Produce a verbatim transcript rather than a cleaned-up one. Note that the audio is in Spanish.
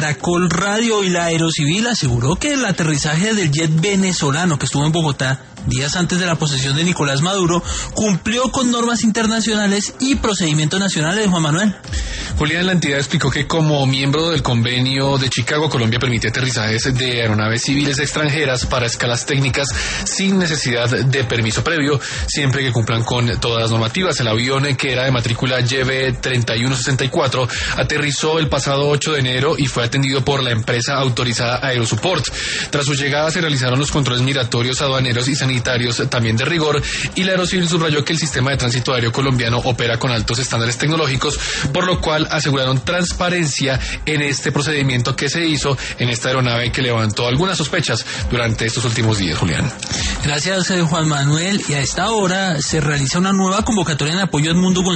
Caracol Radio y la Aerocivil aseguró que el aterrizaje del jet venezolano que estuvo en Bogotá días antes de la posesión de Nicolás Maduro cumplió con normas internacionales y procedimientos nacionales. Juan Manuel. Julián, la entidad explicó que como miembro del convenio de Chicago, Colombia permite aterrizajes de aeronaves civiles extranjeras para escalas técnicas sin necesidad de permiso previo, siempre que cumplan con todas las normativas. El avión, que era de matrícula Y B treinta y uno sesenta y cuatro, aterrizó el pasado ocho de enero y fue atendido por la empresa autorizada Aerosupport. Tras su llegada se realizaron los controles migratorios, aduaneros y sanitarios también de rigor, y la Aerocivil subrayó que el sistema de tránsito aéreo colombiano opera con altos estándares tecnológicos, por lo cual aseguraron transparencia en este procedimiento que se hizo en esta aeronave que levantó algunas sospechas durante estos últimos días, Julián. Gracias, Juan Manuel. Y a esta hora se realiza una nueva convocatoria en apoyo a Edmundo González